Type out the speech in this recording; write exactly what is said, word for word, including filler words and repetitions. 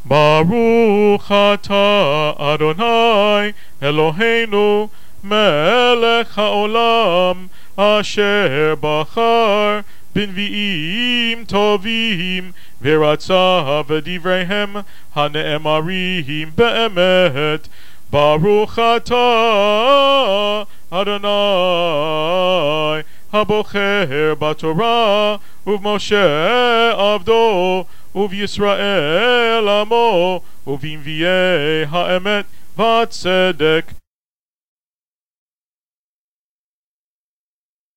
ברוך אתה אדוני אלוהינו מלך העולם אשר בחר בנביאים טובים ורצה בדבריהם הנאמרים באמת. ברוך אתה אדוני הבוחר בתורה ובמשה עבדו ובישראל עמו ובנביאי האמת והצדק